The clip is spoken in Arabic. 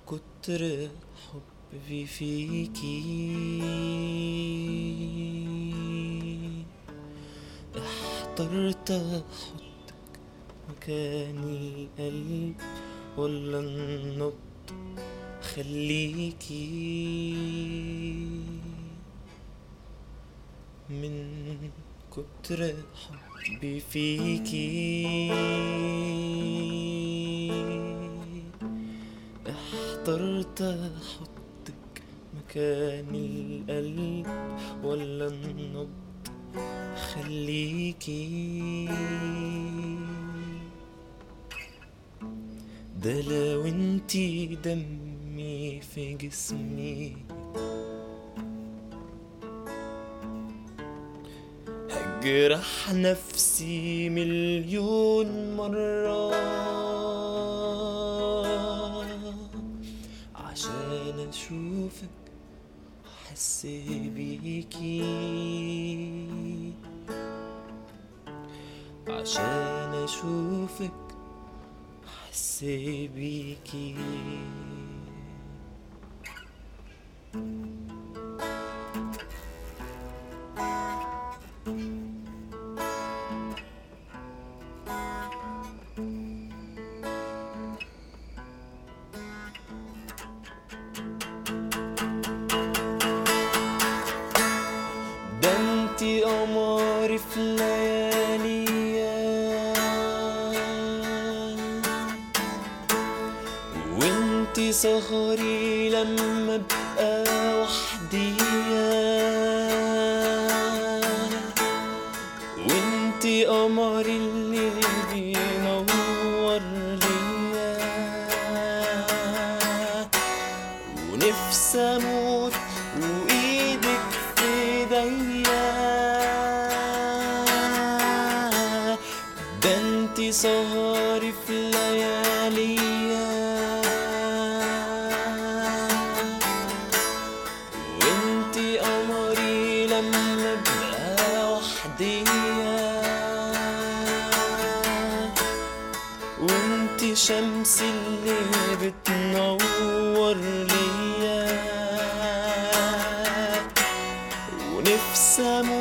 كتر حبي فيكي احترت احطك مكاني قلب ولا النبض خليكي من كتر حبي فيكي احترت احطك مكان القلب ولا النبض خليكي. ده لو انتي دمي في جسمي هجرح نفسي مليون مرة عشان اشوفك واحس بيكي، عشان اشوفك واحس بيكي. ده انتي قمري في لياليا وانتي سهري لما ابقى وحديا، وانتي قمري اللي بينور ليا، ونفسي اموت وايدك في ايديا. ده انتي سهري في لياليا وانتي قمري لما ابقى وحديا، وانتي شمس اللي بتنور ليا، ونفسي اموت